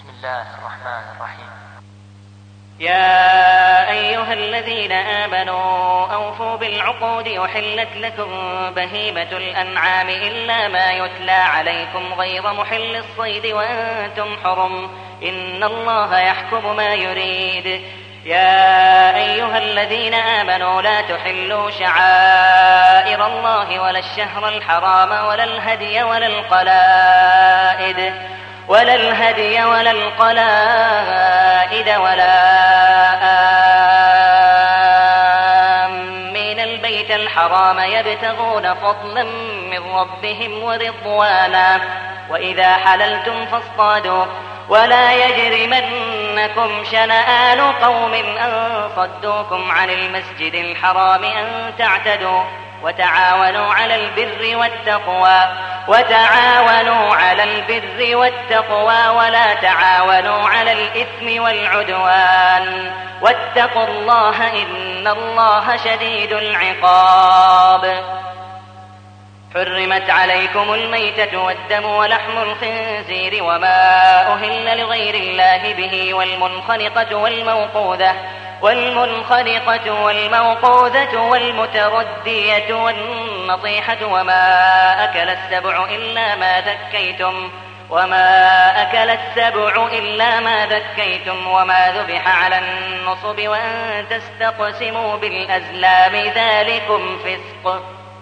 بسم الله الرحمن الرحيم. يا أيها الذين آمنوا أوفوا بالعقود أحلت لكم بهيمة الأنعام إلا ما يتلى عليكم غير محل الصيد وأنتم حرم إن الله يحكم ما يريد. يا أيها الذين آمنوا لا تحلوا شعائر الله ولا الشهر الحرام ولا الهدي ولا القلائد ولا آمين البيت الحرام يبتغون فضلا من ربهم ورضوانا وإذا حللتم فاصطادوا ولا يجرمنكم شنآن قوم أن صدوكم عن المسجد الحرام أن تعتدوا وتعاونوا على البر والتقوى ولا تعاونوا على الإثم والعدوان واتقوا الله إن الله شديد العقاب. حرمت عليكم الميتة والدم ولحم الخنزير وما أهل لغير الله به والمنخنقة والمتردية والنطيحة وما أكل السبع إلا ما ذكيتم وما ذبح على النصب وأن تستقسموا بالأزلام ذلكم فسق.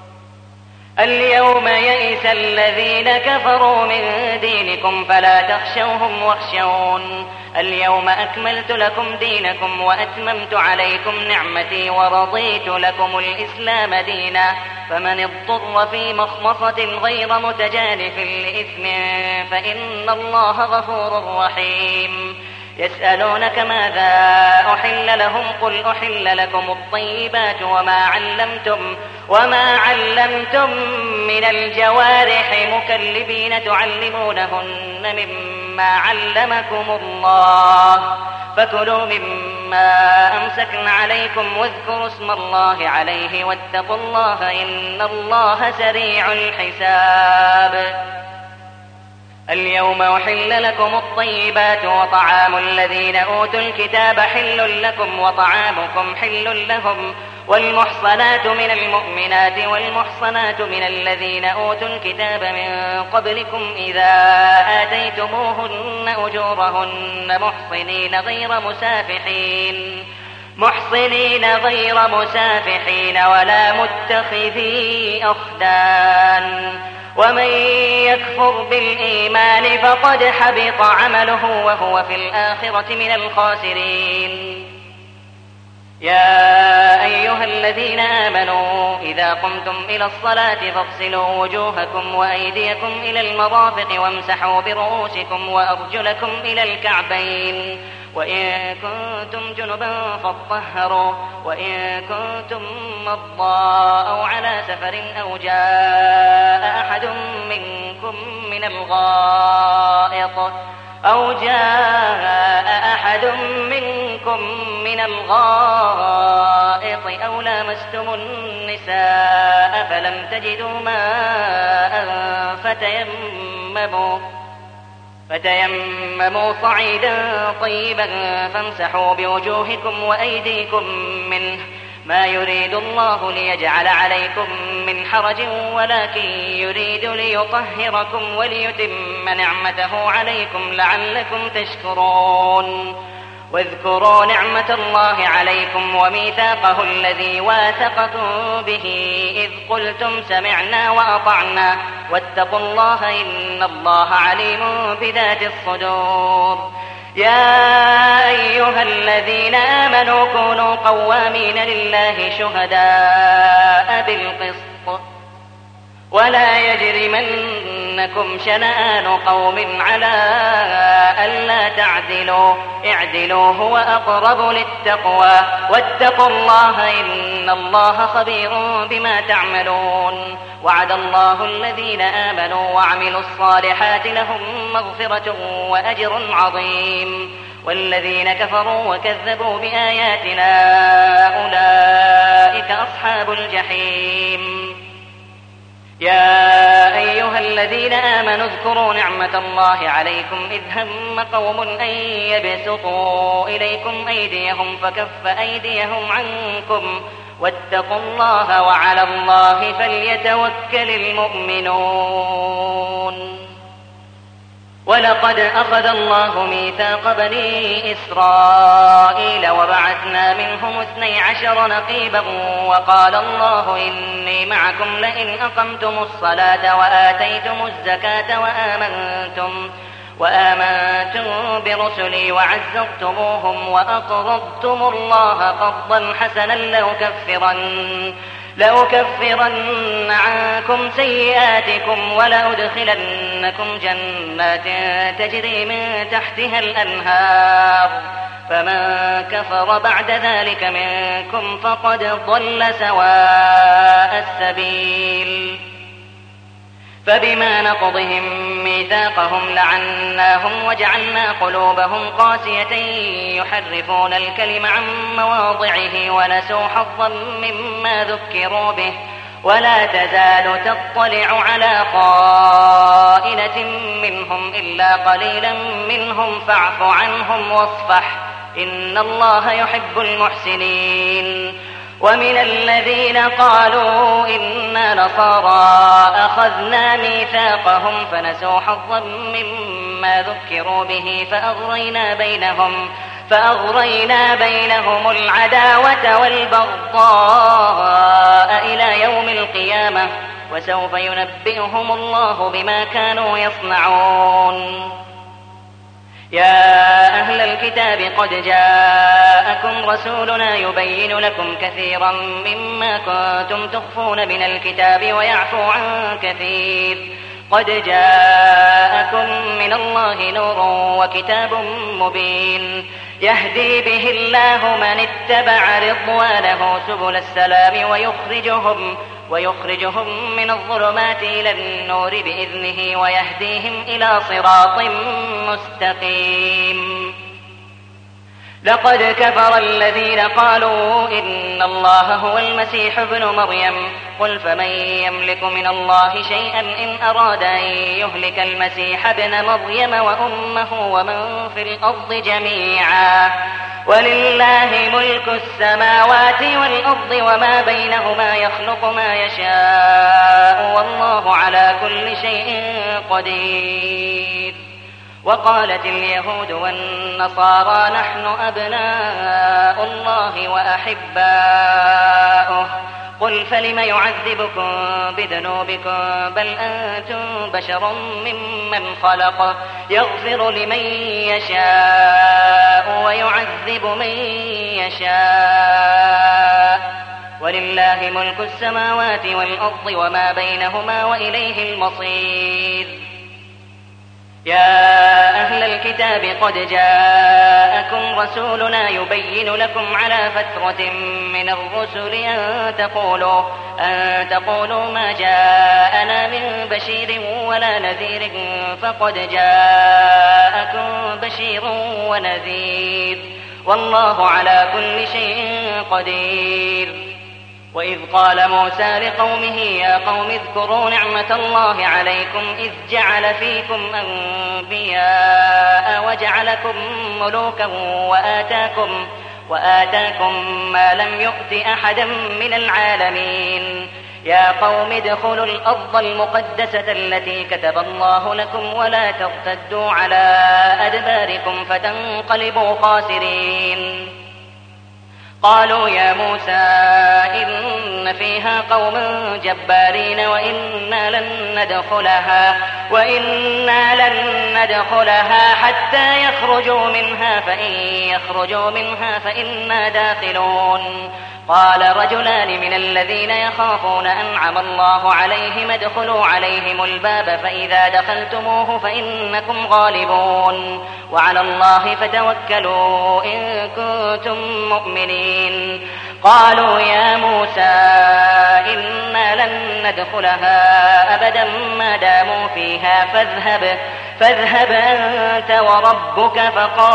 اليوم يئس الذين كفروا من دينكم فلا تخشوهم واخشون اليوم أكملت لكم دينكم وأتممت عليكم نعمتي ورضيت لكم الإسلام دينا فمن اضطر في مخمصة غير متجانف لإثم فإن الله غفور رحيم. يسألونك ماذا أحل لهم قل أحل لكم الطيبات وما علمتم من الجوارح مكلبين تعلمونهن مما علمكم الله فكلوا مما أمسكن عليكم واذكروا اسم الله عليه واتقوا الله إن الله سريع الحساب. اليوم أحل لكم الطيبات وطعام الذين أوتوا الكتاب حل لكم وطعامكم حل لهم والمحصنات من المؤمنات والمحصنات من الذين أوتوا الكتاب من قبلكم إذا آتيتموهن أجورهن محصنين غير مسافحين ولا متخذي أخدان ومن يكفر بالإيمان فقد حبط عمله وهو في الآخرة من الخاسرين. يا أيها الذين آمنوا إذا قمتم إلى الصلاة فاغسلوا وجوهكم وأيديكم إلى المرافق وامسحوا برؤوسكم وأرجلكم إلى الكعبين وإن كنتم جنبا فاطهروا وإن كنتم مرضى أو على سفر أو جاء أحد منكم من الغائط أو لامستم النساء فلم تجدوا ماء فتيمموا صعيدا طيبا فامسحوا بوجوهكم وأيديكم منه ما يريد الله ليجعل عليكم من حرج ولكن يريد ليطهركم وليتم نعمته عليكم لعلكم تشكرون. واذكروا نعمة الله عليكم وميثاقه الذي واثقكم به إذ قلتم سمعنا وأطعنا واتقوا الله إن الله عليم بذات الصدور. يا أيها الذين آمنوا كونوا قوامين لله شهداء بالقسط ولا يجرمنكم شنآن قوم على ألا تعدلوا اعدلوا هو أقرب للتقوى واتقوا الله إن الله خبير بما تعملون. وعد الله الذين آمنوا وعملوا الصالحات لهم مغفرة وأجر عظيم والذين كفروا وكذبوا بآياتنا أولئك أصحاب الجحيم. يا أيها الذين آمنوا اذكروا نعمة الله عليكم إذ هم قوم أن يبسطوا إليكم أيديهم فكف أيديهم عنكم واتقوا الله وعلى الله فليتوكل المؤمنون. ولقد أخذ الله ميثاق بني إسرائيل وبعثنا منهم 12 نقيبا وقال الله إني معكم لئن أقمتم الصلاة وآتيتم الزكاة وآمنتم برسلي وعزرتموهم وأقرضتم الله قرضا حسنا لأكفرن عنكم سيئاتكم ولأدخلنكم جنات تجري من تحتها الأنهار فمن كفر بعد ذلك منكم فقد ضل سواء السبيل. فبما نقضهم ميثاقهم لعناهم وجعلنا قلوبهم قاسية يحرفون الكلم عن مواضعه ونسوا حظا مما ذكروا به ولا تزال تطلع على خائنة منهم إلا قليلا منهم فاعف عنهم واصفح إن الله يحب المحسنين. ومن الذين قالوا إنا نصارى أخذنا ميثاقهم فنسوا حظا مما ذكروا به فأغرينا بينهم العداوة والبغضاء إلى يوم القيامة وسوف ينبئهم الله بما كانوا يصنعون. يا أهل الكتاب قد جاءكم رسولنا يبين لكم كثيرا مما كنتم تخفون من الكتاب ويعفو عن كثير قد جاءكم من الله نور وكتاب مبين يهدي به الله من اتبع رضوانه سبل السلام ويخرجهم من الظلمات إلى النور بإذنه ويهديهم إلى صراط مستقيم. لقد كفر الذين قالوا إن الله هو المسيح ابن مريم قل فمن يملك من الله شيئا إن أراد أن يهلك المسيح ابن مريم وأمه ومن في الأرض جميعا ولله ملك السماوات والأرض وما بينهما يخلق ما يشاء والله على كل شيء قدير. وقالت اليهود والنصارى نحن أبناء الله وأحباؤه قل فلم يعذبكم بذنوبكم بل أنتم بشر ممن خلق يغفر لمن يشاء ويعذب من يشاء ولله ملك السماوات والأرض وما بينهما وإليه المصير. يا أهل الكتاب قد جاءكم رسولنا يبين لكم على فترة من الرسل أن تقولوا ما جاءنا من بشير ولا نذير فقد جاءكم بشير ونذير والله على كل شيء قدير. وإذ قال موسى لقومه يا قوم اذكروا نعمة الله عليكم إذ جعل فيكم أنبياء وجعلكم ملوكا وآتاكم ما لم يؤت أحدا من العالمين. يا قوم ادخلوا الأرض المقدسة التي كتب الله لكم ولا ترتدوا على أدباركم فتنقلبوا خاسرين. قالوا يا موسى إن فيها قوما جبارين وإنا لن ندخلها حتى يخرجوا منها فإن يخرجوا منها فإنا داخلون. قال رجلان من الذين يخافون أنعم الله عليهم ادخلوا عليهم الباب فإذا دخلتموه فإنكم غالبون وعلى الله فتوكلوا إن كنتم مؤمنين. قالوا يا موسى إنا لن ندخلها أبدا ما داموا فيها فاذهب أنت وربك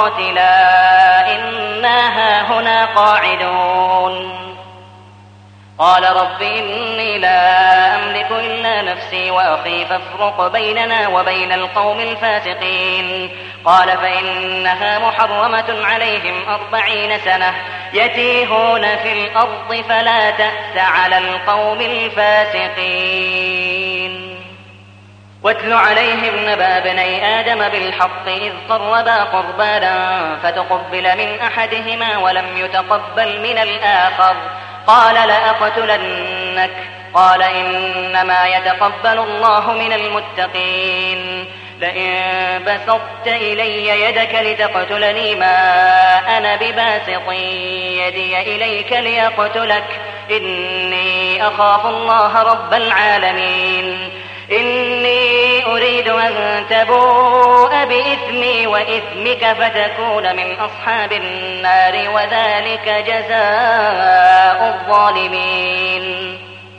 فقاتلا إنا هاهنا قاعدون. قال رب إني لا أملك إلا نفسي وأخي فافرق بيننا وبين القوم الفاسقين. قال فإنها محرمة عليهم 40 سنة يتيهون في الأرض فلا تأس على القوم الفاسقين. واتل عليهم نبأ ابني آدم بالحق إذ قربا قربانا فتقبل من أحدهما ولم يتقبل من الآخر قال لأقتلنك قال إنما يتقبل الله من المتقين. لئن بسطت إلي يدك لتقتلني ما أنا بباسط يدي إليك لأقتلك إني أخاف الله رب العالمين. إني أريد أن تبوء بإثمي وإثمك فتكون من أصحاب النار وذلك جزاء الظالمين.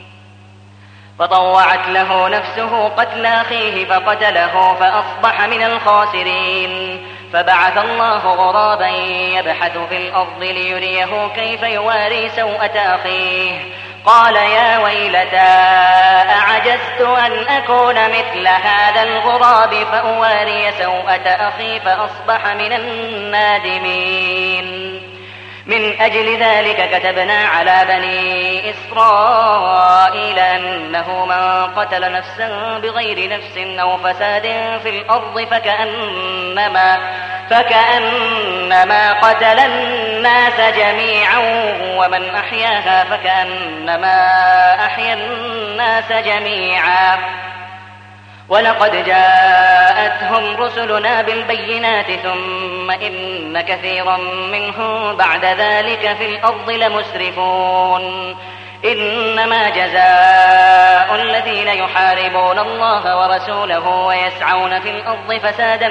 فطوعت له نفسه قتل أخيه فقتله فأصبح من الخاسرين. فبعث الله غرابا يبحث في الأرض ليريه كيف يواري سوءة أخيه قال يا ويلتى أعجزت أن أكون مثل هذا الغراب فأواري سوءة أخي فأصبح من النادمين. من أجل ذلك كتبنا على بني إسرائيل أنه من قتل نفسا بغير نفس أو فساد في الأرض فكأنما قتل الناس جميعا ومن أحياها فكأنما أحيا الناس جميعا. ولقد جاءتهم رسلنا بالبينات ثم إن كثيرا منهم بعد ذلك في الأرض لمسرفون. إنما جزاء الذين يحاربون الله ورسوله ويسعون في الأرض فسادا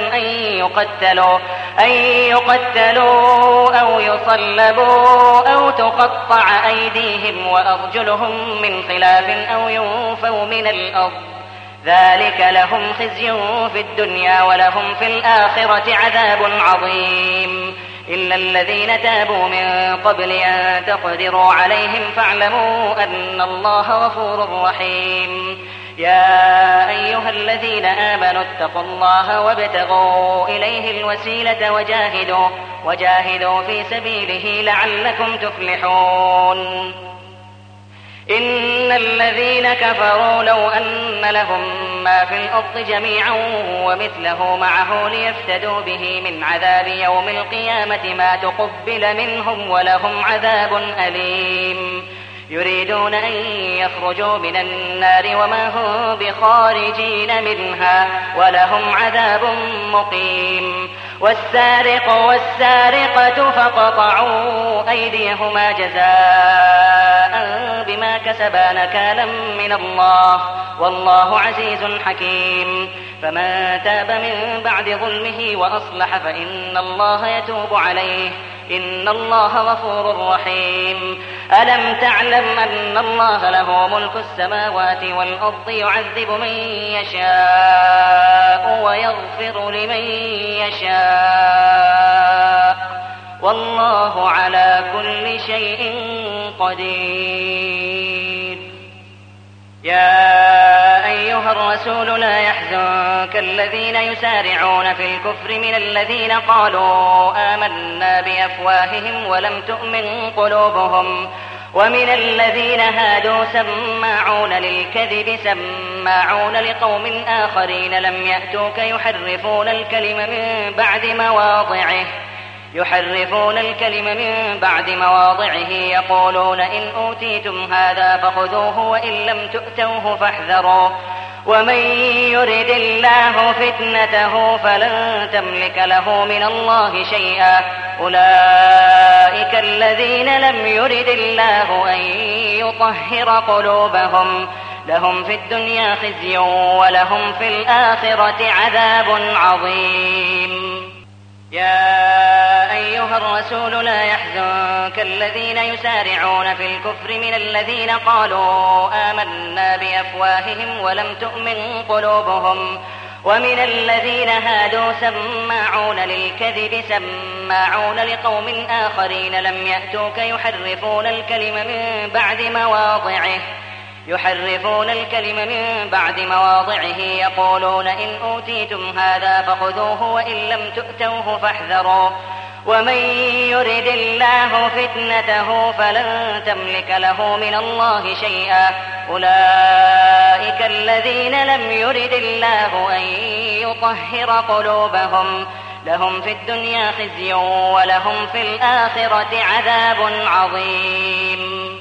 أن يقتلوا أو يصلبوا أو تقطع أيديهم وأرجلهم من خلاف أو ينفوا من الأرض ذلك لهم خزي في الدنيا ولهم في الآخرة عذاب عظيم. إلا الذين تابوا من قبل أن تقدروا عليهم فاعلموا أن الله غفور رحيم. يا أيها الذين آمنوا اتقوا الله وابتغوا إليه الوسيلة وجاهدوا في سبيله لعلكم تفلحون. إن الذين كفروا لو أن لهم ما في الأرض جميعا ومثله معه ليفتدوا به من عذاب يوم القيامة ما تقبل منهم ولهم عذاب أليم. يريدون أن يخرجوا من النار وما هم بخارجين منها ولهم عذاب مقيم. والسارق والسارقة فاقطعوا أيديهما جزاء بما كسبا نكالا من الله والله عزيز حكيم. فمن تاب من بعد ظلمه وأصلح فإن الله يتوب عليه إن الله غفور رحيم. ألم تعلم أن الله له ملك السماوات والأرض يعذب من يشاء ويغفر لمن يشاء والله على كل شيء قدير. يا أيها الرسول لا يحزنك الذين يسارعون في الكفر من الذين قالوا آمنا بأفواههم ولم تؤمن قلوبهم ومن الذين هادوا سماعون للكذب سماعون لقوم آخرين لم يأتوك يحرفون الكلم من بعد مواضعه يقولون إن أوتيتم هذا فخذوه وإن لم تؤتوه فاحذروا ومن يرد الله فتنته فلن تملك له من الله شيئا. أولئك الذين لم يرد الله أن يطهر قلوبهم لهم في الدنيا خزي ولهم في الآخرة عذاب عظيم. يا أيها الرسول لا يحزنك الذين يسارعون في الكفر من الذين قالوا آمنا بأفواههم ولم تؤمن قلوبهم ومن الذين هادوا سماعون للكذب سماعون لقوم آخرين لم يأتوك يحرفون الكلم من بعد مواضعه يقولون إن أوتيتم هذا فخذوه وإن لم تؤتوه فاحذروا ومن يرد الله فتنته فلن تملك له من الله شيئا أولئك الذين لم يرد الله أن يطهر قلوبهم لهم في الدنيا خزي ولهم في الآخرة عذاب عظيم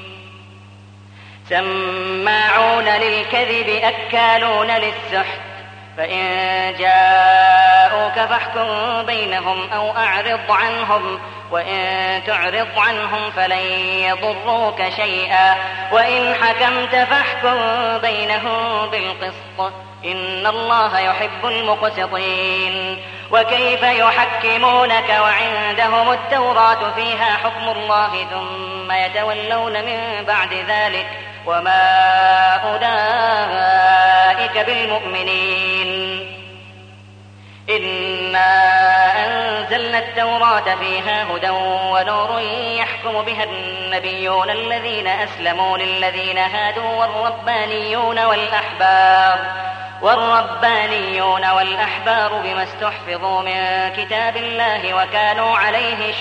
سماعون للكذب أكالون للسحت فإن جاءوك فاحكم بينهم أو أعرض عنهم وإن تعرض عنهم فلن يضروك شيئا وإن حكمت فاحكم بينهم بالقسط إن الله يحب المقسطين وكيف يحكمونك وعندهم التوراة فيها حكم الله ثم يتولون من بعد ذلك وما أولئك بالمؤمنين إنا أنزلنا التوراة فيها هدى ونور يحكم بها النبيون الذين أسلموا للذين هادوا والربانيون والأحبار بما استحفظوا من كتاب الله وكانوا عليه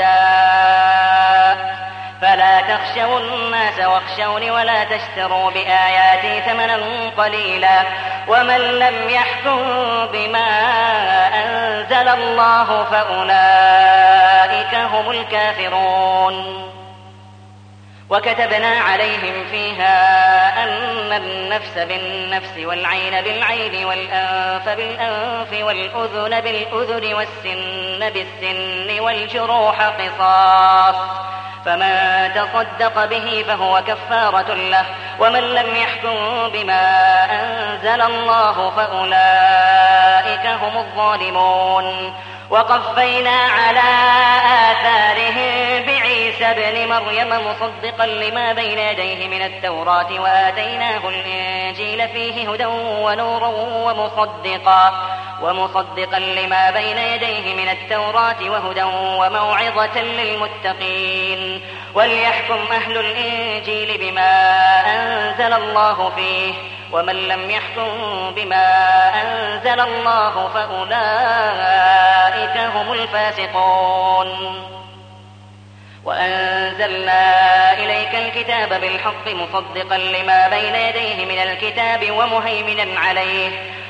شهداء فلا تخشوا الناس واخشوني ولا تشتروا بآياتي ثمنا قليلا ومن لم يحكم بما أنزل الله فأولئك هم الكافرون وكتبنا عليهم فيها أن النفس بالنفس والعين بالعين والأنف بالأنف والأذن بالأذن والسن بالسن والجروح قصاص فمن تصدق به فهو كفارة له ومن لم يحكم بما أنزل الله فأولئك هم الظالمون وقفينا على آثارهم بعيسى ابن مريم مصدقا لما بين يديه من التوراة وآتيناه الإنجيل فيه هدى ونور ومصدقا لما بين يديه من التوراة وهدى وموعظة للمتقين وليحكم أهل الإنجيل بما أنزل الله فيه ومن لم يحكم بما أنزل الله فأولئك هم الفاسقون وأنزلنا إليك الكتاب بالحق مصدقا لما بين يديه من الكتاب ومهيمنا عليه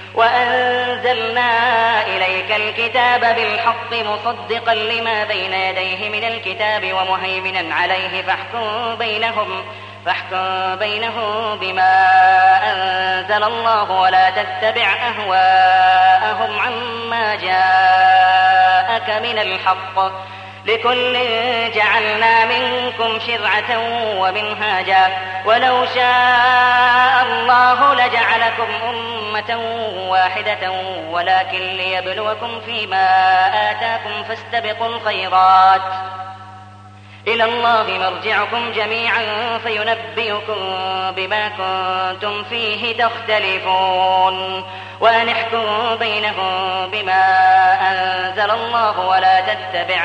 فاحكم بينهم بما أنزل الله ولا تتبع أهواءهم عما جاءك من الحق لكل جعلنا منكم شرعة ومنهاجا ولو شاء الله لجعلكم أمة واحدة ولكن ليبلوكم فيما آتاكم فاستبقوا الخيرات إلى الله مرجعكم جميعا فينبئكم بما كنتم فيه تختلفون وأن احكم بينهم بما أنزل الله ولا تتبع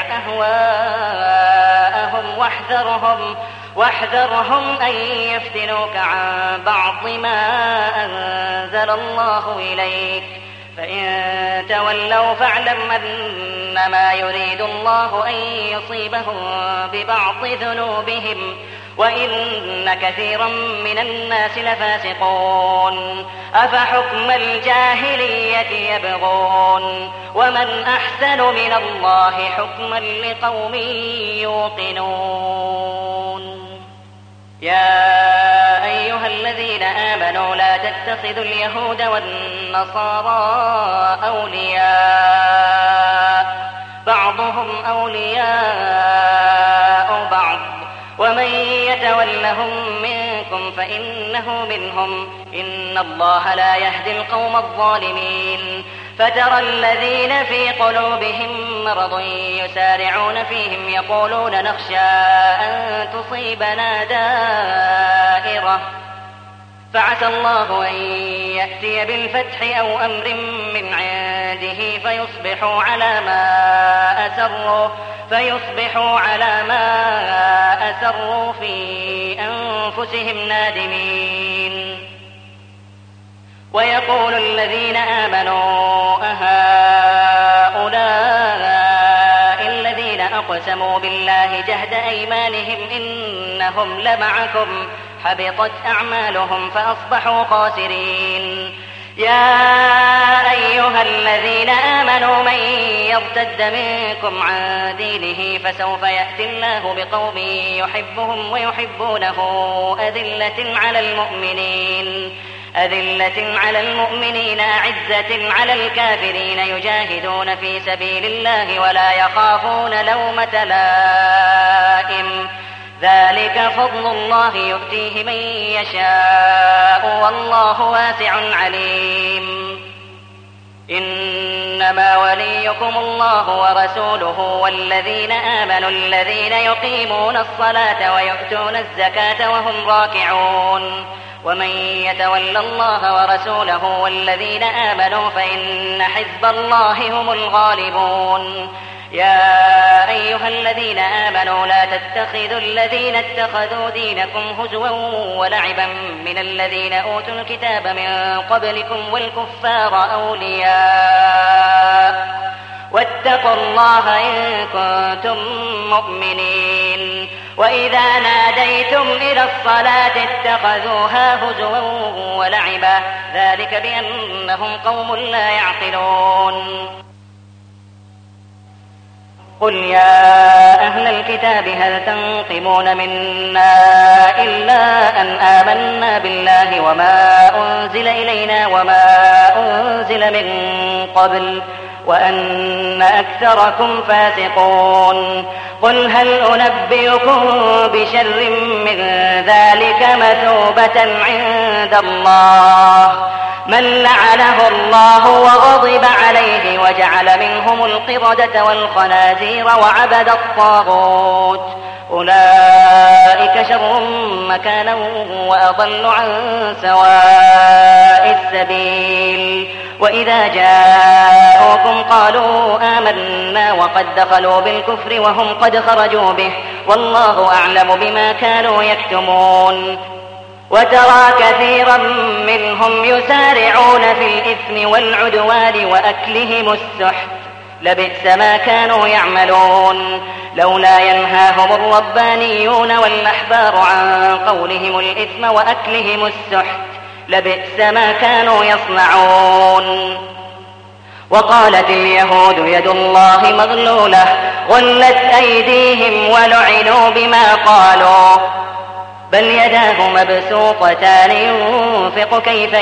أهواءهم واحذرهم أن يفتنوك عن بعض ما أنزل الله إليك فإن تولوا فاعلم أنما يريد الله أن يصيبهم ببعض ذنوبهم وإن كثيرا من الناس لفاسقون أفحكم الجاهلية يبغون ومن أحسن من الله حكما لقوم يوقنون يا أيها الذين آمنوا لا تتخذوا اليهود والنصارى أولياء بعضهم أولياء بعض ومن يتولهم منكم فإنه منهم إن الله لا يهدي القوم الظالمين فترى الذين في قلوبهم مرض يسارعون فيهم يقولون نخشى أن فعسى الله أن يأتي بالفتح أو أمر من عنده فيصبحوا على ما أسروا في أنفسهم نادمين. ويقول الذين آمنوا أهؤلاء الذين أقسموا بالله جهد أيمانهم إنهم لمعكم حبطت أعمالهم فأصبحوا خاسرين. يا أيها الذين آمنوا من يرتد منكم عن دينه فسوف يأتي الله بقوم يحبهم ويحبونه أذلة على المؤمنين أعزة على الكافرين يجاهدون في سبيل الله ولا يخافون لومة لائم ذلك فضل الله يؤتيه من يشاء والله واسع عليم. إنما وليكم الله ورسوله والذين آمنوا الذين يقيمون الصلاة ويؤتون الزكاة وهم راكعون. ومن يتول الله ورسوله والذين آمنوا فإن حزب الله هم الغالبون. يا أيها الذين آمنوا لا تتخذوا الذين اتخذوا دينكم هزوا ولعبا من الذين أوتوا الكتاب من قبلكم والكفار أولياء واتقوا الله إن كنتم مؤمنين. وإذا ناديتم إلى الصلاة اتخذوها هزوا ولعبا ذلك بأنهم قوم لا يعقلون. قل يا أهل الكتاب هل تنقمون منا إلا أن آمنا بالله وما أنزل إلينا وما أنزل من قبل وأن أكثركم فاسقون. قل هل أنبئكم بشر من ذلك مثوبة عند الله من لعنه الله وغضب عليه وجعل منهم القردة والخنازير وعبد الطاغوت أولئك شر مكانا وأضل عن سواء السبيل. وإذا جاءوكم قالوا آمنا وقد دخلوا بالكفر وهم قد خرجوا به والله أعلم بما كانوا يكتمون. وترى كثيرا منهم يسارعون في الإثم والعدوان وأكلهم السحت لبئس ما كانوا يعملون. لولا ينهاهم الربانيون والأحبار عن قولهم الإثم وأكلهم السحت لبئس ما كانوا يصنعون. وقالت اليهود يد الله مغلولة غلت أيديهم ولعنوا بما قالوا بل يداه مبسوطتان ينفق كيف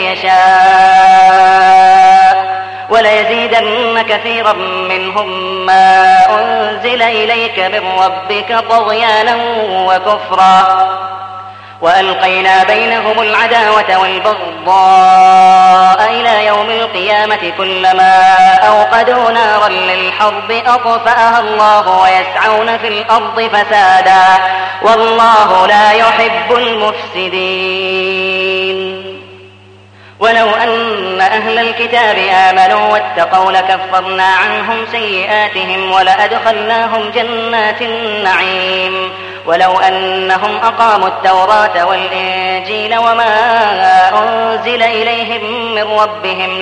يشاء وليزيدن كثيرا منهم ما أنزل إليك من ربك طغيانا وكفرا وألقينا بينهم العداوة والبغضاء إلى يوم القيامة كلما أوقدوا نارا للحرب أطفأها الله ويسعون في الأرض فسادا والله لا يحب المفسدين. ولو أن أهل الكتاب آمنوا واتقوا لكفرنا عنهم سيئاتهم ولأدخلناهم جنات النعيم. ولو أنهم أقاموا التوراة والإنجيل وما أنزل إليهم من ربهم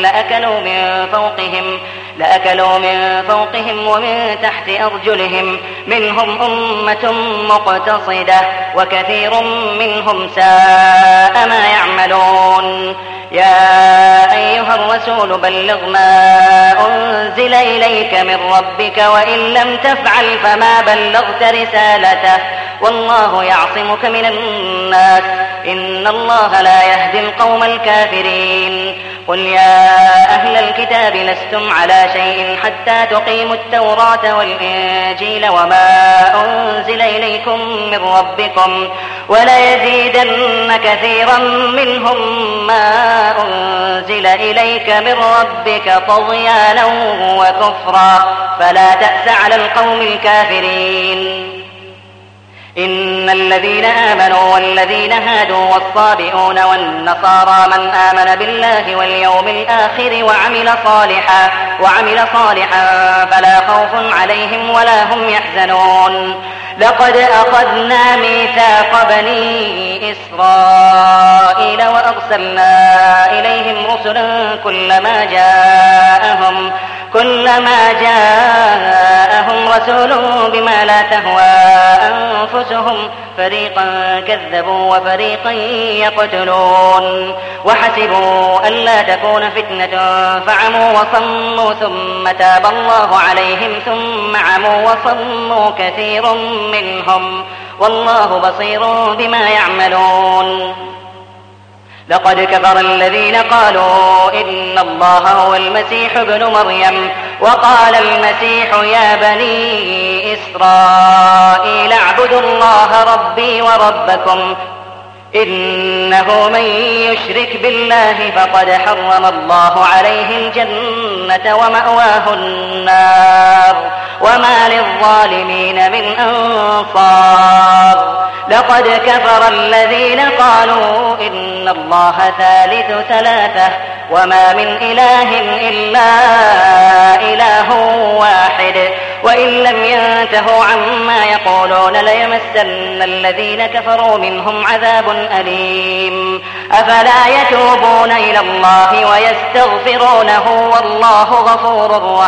لأكلوا من فوقهم ومن تحت أرجلهم منهم أمة مقتصدة وكثير منهم ساء ما يعملون. يا أيها الرسول بلغ ما أنزل إليك من ربك وإن لم تفعل فما بلغت رسالته والله يعصمك من الناس إن الله لا يهدي القوم الكافرين. قل يا أهل الكتاب لستم على شيء حتى تقيموا التوراة والإنجيل وما أنزل إليكم من ربكم وليزيدن كثيرا منهم ما أنزل إليك من ربك طغيانا وكفرا فلا تأس على القوم الكافرين. إن الذين آمنوا والذين هادوا والصابئون والنصارى من آمن بالله واليوم الآخر وعمل صالحا فلا خوف عليهم ولا هم يحزنون. لقد أخذنا ميثاق بني إسرائيل وأرسلنا إليهم رسلا كلما جاءهم رسول بما لا تهوى أنفسهم فريقا كذبوا وفريقا يقتلون. وحسبوا ألا تكون فتنة فعموا وصموا ثم تاب الله عليهم ثم عموا وصموا كثير منهم والله بصير بما يعملون. لقد كفر الذين قالوا إن الله هو المسيح ابن مريم وقال المسيح يا بني إسرائيل اعبدوا الله ربي وربكم إنه من يشرك بالله فقد حرم الله عليه الجنة ومأواه النار وما للظالمين من أنصار. لقد كفر الذين قالوا إن الله ثالث ثلاثة وما من إله إلا إله واحد وإن لم ينتهوا عما يقولون ليمسن الذين كفروا منهم عذاب أليم. أفلا يتوبون إلى الله ويستغفرونه والله غفور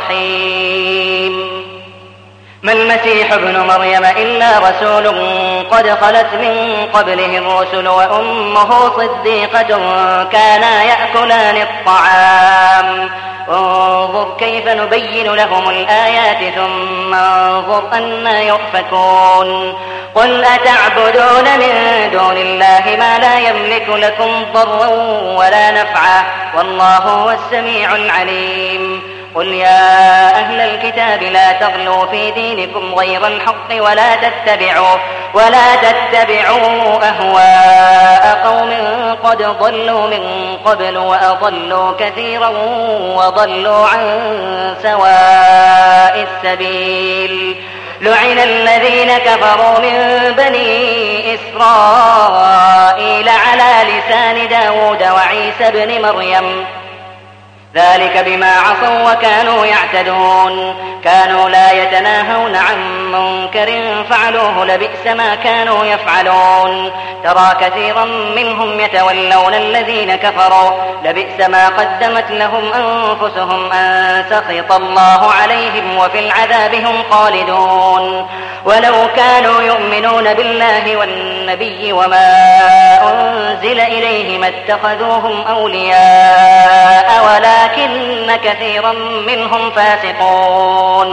رحيم. ما المسيح ابن مريم إلا رسول قد خلت من قبله الرسل وأمه صديقة كانا يأكلان الطعام انظر كيف نبين لهم الآيات ثم انظر أنى يؤفكون. قل أتعبدون من دون الله ما لا يملك لكم ضرا ولا نفعا والله هو السميع العليم. قل يا أهل الكتاب لا تغلوا في دينكم غير الحق ولا تتبعوا أهواء قوم قد ضلوا من قبل وأضلوا كثيرا وضلوا عن سواء السبيل. لعن الذين كفروا من بني إسرائيل على لسان داود وعيسى بن مريم ذلك بما عصوا وكانوا يعتدون. كانوا لا يتناهون عن منكر فعلوه لبئس ما كانوا يفعلون. ترى كثيرا منهم يتولون الذين كفروا لبئس ما قدمت لهم أنفسهم أن سخط الله عليهم وفي العذاب هم خالدون. ولو كانوا يؤمنون بالله والنبي وما أنزل إليه ما اتخذوهم أولياء ولكن كثيرا منهم فاسقون.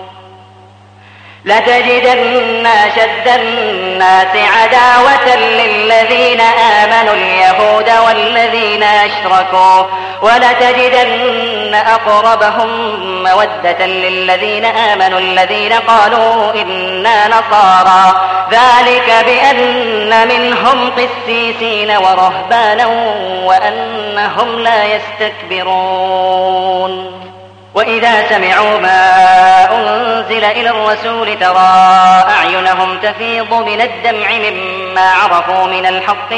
لتجدن أشد الناس عداوة للذين آمنوا اليهود والذين أشركوا ولتجدن أقربهم مودة للذين آمنوا الذين قالوا إنا نصارى ذلك بأن منهم قسيسين ورهبانا وأنهم لا يستكبرون. وإذا سمعوا ما أنزل إلى الرسول ترى أعينهم تفيض من الدمع مما عرفوا من الحق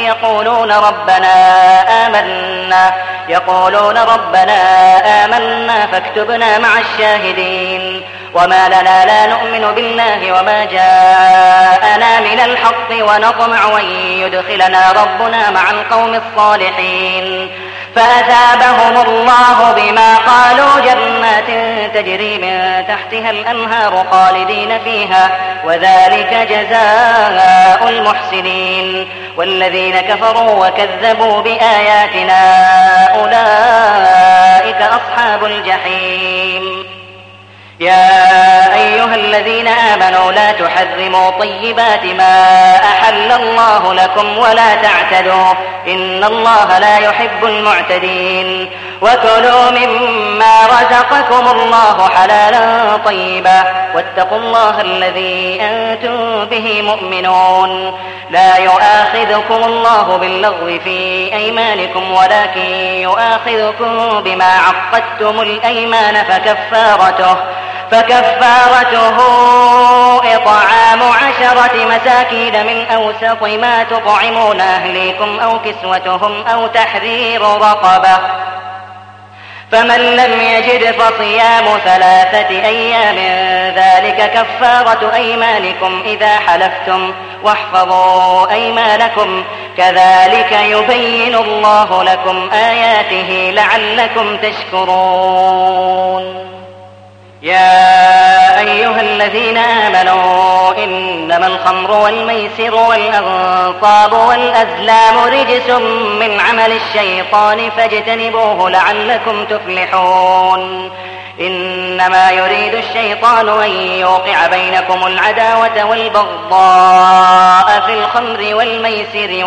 يقولون ربنا آمنا فاكتبنا مع الشاهدين. وما لنا لا نؤمن بالله وما جاءنا من الحق ونطمع أن يدخلنا ربنا مع القوم الصالحين. فأثابهم الله بما قالوا جنات تجري من تحتها الأنهار خالدين فيها وذلك جزاء المحسنين. والذين كفروا وكذبوا بآياتنا أولئك أصحاب الجحيم. يا أيها الذين آمنوا لا تحرموا طيبات ما أحل الله لكم ولا تعتدوا إن الله لا يحب المعتدين. وكلوا مما رزقكم الله حلالا طيبا واتقوا الله الذي أنتم به مؤمنون. لا يؤاخذكم الله باللغو في أيمانكم ولكن يؤاخذكم بما عقدتم الأيمان فكفارته إطعام 10 10 مساكين من أوسط ما تطعمون أهليكم أو كسوتهم أو تحرير رقبة، فمن لم يجد فصيام 3 أيام ذلك كفارة أيمانكم إذا حلفتم واحفظوا أيمانكم كذلك يبين الله لكم آياته لعلكم تشكرون. يا أيها الذين آمنوا إنما الخمر والميسر والأنصاب والأزلام رجس من عمل الشيطان فاجتنبوه لعلكم تفلحون. إنما يريد الشيطان أن يوقع بينكم العداوة والبغضاء في الخمر والميسر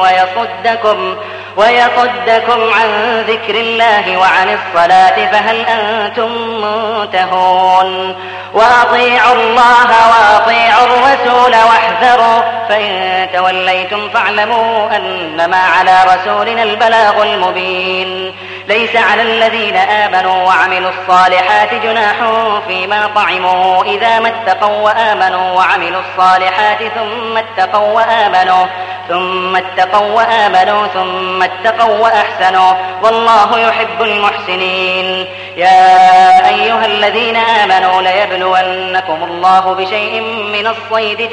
ويصدكم عن ذكر الله وعن الصلاة فهل أنتم منتهون. وأطيعوا الله وأطيعوا الرسول واحذروا، فإن توليتم فاعلموا أنما على رسولنا البلاغ المبين. ليس على الذين آمنوا وعملوا الصالحات جناح فيما طعموا إذا ما اتقوا وآمنوا وعملوا الصالحات ثم اتقوا وأحسنوا والله يحب المحسنين. يا أيها الذين آمنوا ليبلونكم الله بشيء من الصيد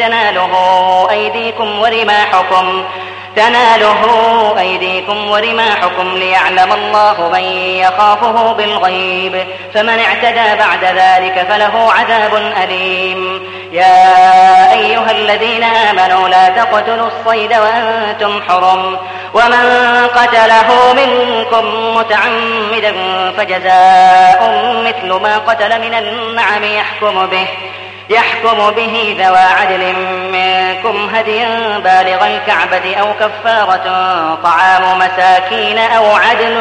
تناله أيديكم ورماحكم ليعلم الله من يخافه بالغيب، فمن اعتدى بعد ذلك فله عذاب أليم. يا أيها الذين آمنوا لا تقتلوا الصيد وأنتم حرم، ومن قتله منكم متعمدا فجزاء مثل ما قتل من النعم يحكم به ذوى عدل منكم هديا بالغ الكعبة أو كفارة طعام مساكين أو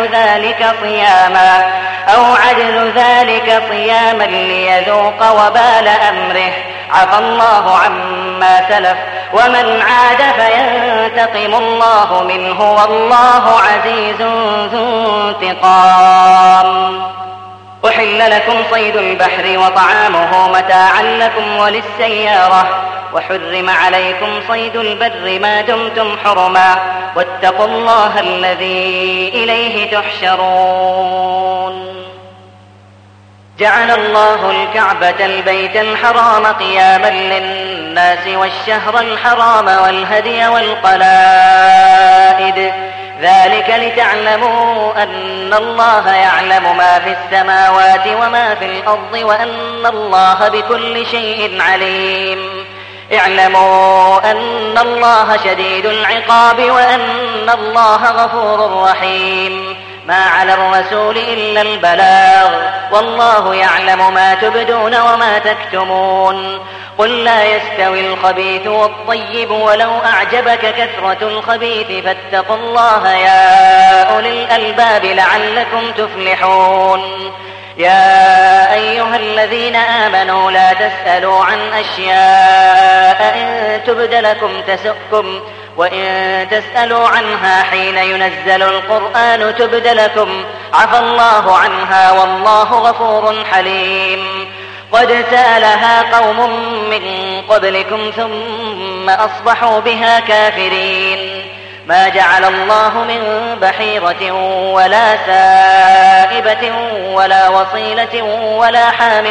عدل ذلك صياما ليذوق وبال أمره. عفى الله عما سلف ومن عاد فينتقم الله منه والله عزيز ذو انتقام. أحل لكم صيد البحر وطعامه متاعا لكم وللسيارة، وحرم عليكم صيد البر ما دمتم حرما، واتقوا الله الذي إليه تحشرون. جعل الله الكعبة البيت الحرام قياما للناس والشهر الحرام والهدي والقلائد، ذلك لتعلموا أن الله يعلم ما في السماوات وما في الأرض وأن الله بكل شيء عليم. اعلموا أن الله شديد العقاب وأن الله غفور رحيم. ما على الرسول إلا البلاغ، والله يعلم ما تبدون وما تكتمون. قل لا يستوي الخبيث والطيب ولو أعجبك كثرة الخبيث فاتقوا الله يا أولي الألباب لعلكم تفلحون. يا أيها الذين آمنوا لا تسألوا عن أشياء إن تبد لكم تسؤكم، وإن تسألوا عنها حين ينزل القرآن تبد لكم عفى الله عنها والله غفور حليم. قد سألها قوم من قبلكم ثم أصبحوا بها كافرين. ما جعل الله من بحيرة ولا سائبة ولا وصيلة ولا حام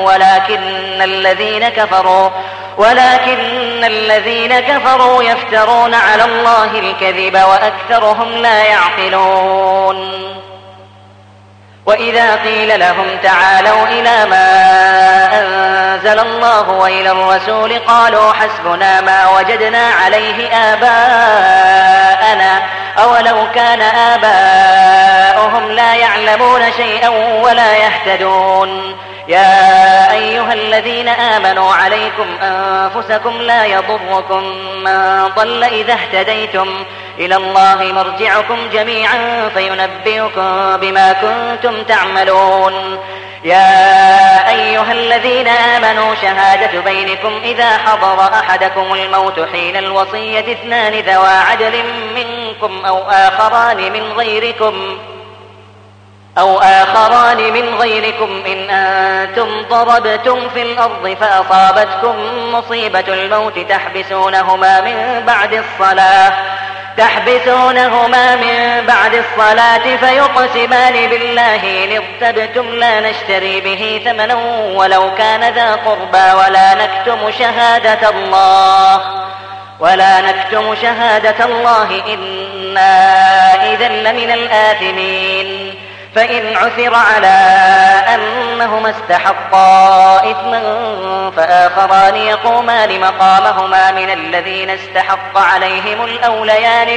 ولكن الذين كفروا يفترون على الله الكذب وأكثرهم لا يعقلون. وإذا قيل لهم تعالوا إلى ما أنزل الله وإلى الرسول قالوا حسبنا ما وجدنا عليه آباءنا أولو كان آباؤهم لا يعلمون شيئا ولا يهتدون. يا أيها الذين آمنوا عليكم أنفسكم لا يضركم من ضل إذا اهتديتم إلى الله مرجعكم جميعا فينبئكم بما كنتم تعملون. يا أيها الذين آمنوا شهادة بينكم إذا حضر أحدكم الموت حين الوصية 2 ذوى عدل منكم أو آخران من غيركم أو آخران من غيركم إن أنتم ضربتم في الأرض فأصابتكم مصيبة الموت تحبسونهما من بعد الصلاة فيقسمان بالله إن ارتبتم لا نشتري به ثمنا ولو كان ذا قربى ولا نكتم شهادة الله إنا إذا لمن الآثمين. فإن عثر على أنهما استحقا إثما فآخران يقومان مقامهما من الذين استحق عليهم الأوليان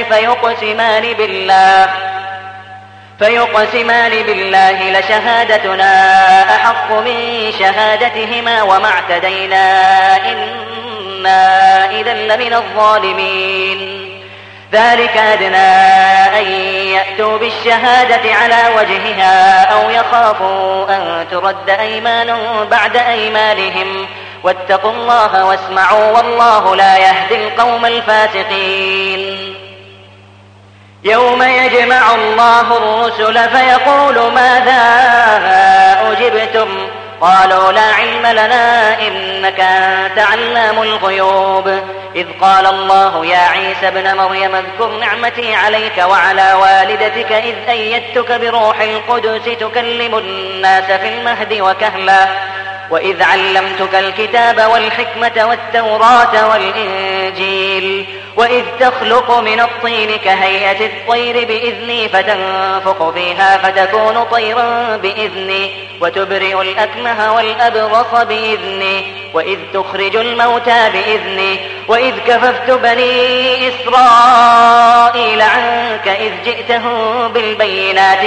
فيقسمان بالله لشهادتنا أحق من شهادتهما وما اعتدينا إنا إذا لمن الظالمين. ذلك أدنى أن يأتوا بالشهادة على وجهها أو يخافوا أن ترد أيمان بعد أيمانهم واتقوا الله واسمعوا والله لا يهدي القوم الفاسقين. يوم يجمع الله الرسل فيقول ماذا أجبتم قالوا لا علم لنا إنك أنت علام الغيوب. إذ قال الله يا عيسى ابن مريم اذكر نعمتي عليك وعلى والدتك إذ أيدتك بروح القدس تكلم الناس في المهد وكهلا وإذ علمتك الكتاب والحكمة والتوراة والإنجيل وإذ تخلق من الطين كهيئة الطير بإذني فتنفخ فيها فتكون طيرا بإذني وتبرئ الأكمه والأبرص بإذني وإذ تخرج الموتى بإذني وإذ كففت بني إسرائيل عنك إذ جئتهم بالبينات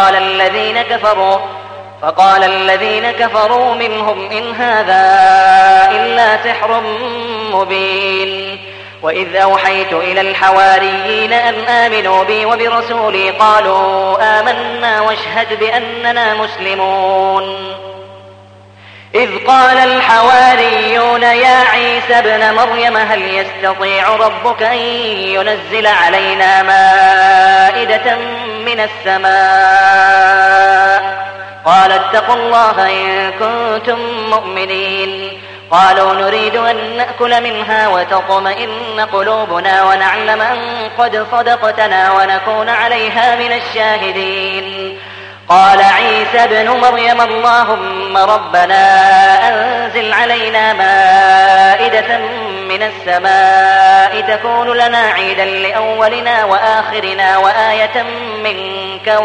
فقال الذين كفروا منهم إن هذا إلا سحر مبين. وإذ أوحيت إلى الحواريين أن آمنوا بي وبرسولي قالوا آمنا واشهد بأننا مسلمون. إذ قال الحواريون يا عيسى ابن مريم هل يستطيع ربك أن ينزل علينا مائدة من السماء قال اتقوا الله إن كنتم مؤمنين. قالوا نريد أن نأكل منها وتطمئن قلوبنا ونعلم أن قد صدقتنا ونكون عليها من الشاهدين. قال عيسى ابن مريم اللهم ربنا أنزل علينا مائدة من السماء تكون لنا عيدا لأولنا وآخرنا وآية منك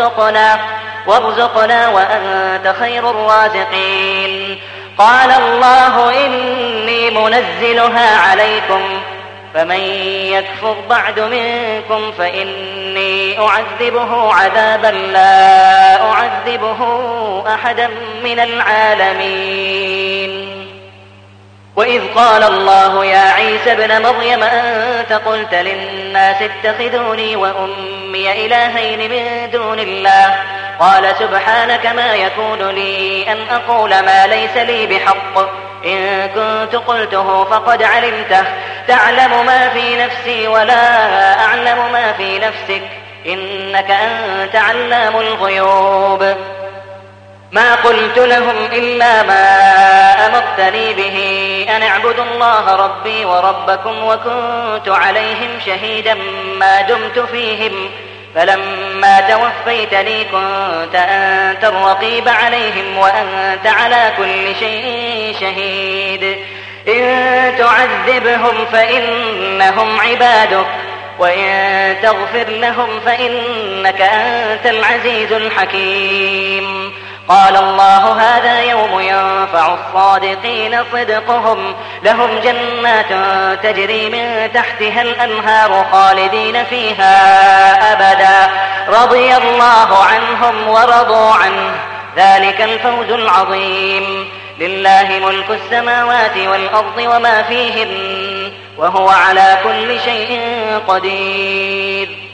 وارزقنا وأنت خير الرازقين. قال الله إني منزلها عليكم فمن يكفر بعد منكم فإني أعذبه عذابا لا أعذبه أحدا من العالمين. وإذ قال الله يا عيسى ابن مريم أنت قلت للناس اتخذوني وأمي إلهين من دون الله قال سبحانك ما يكون لي أن أقول ما ليس لي بحق إن كنت قلته فقد علمته تعلم ما في نفسي ولا أعلم ما في نفسك إنك أنت علام الغيوب. ما قلت لهم إلا ما أمرتني به أن اعبدوا الله ربي وربكم وكنت عليهم شهيدا ما دمت فيهم فلما توفيتني كنت أنت الرقيب عليهم وأنت على كل شيء شهيد. إن تعذبهم فإنهم عبادك وإن تغفر لهم فإنك أنت العزيز الحكيم. قال الله هذا يوم ينفع الصادقين صدقهم لهم جنات تجري من تحتها الأنهار خالدين فيها أبدا رضي الله عنهم ورضوا عنه ذلك الفوز العظيم. لله ملك السماوات والأرض وما فيهن وهو على كل شيء قدير.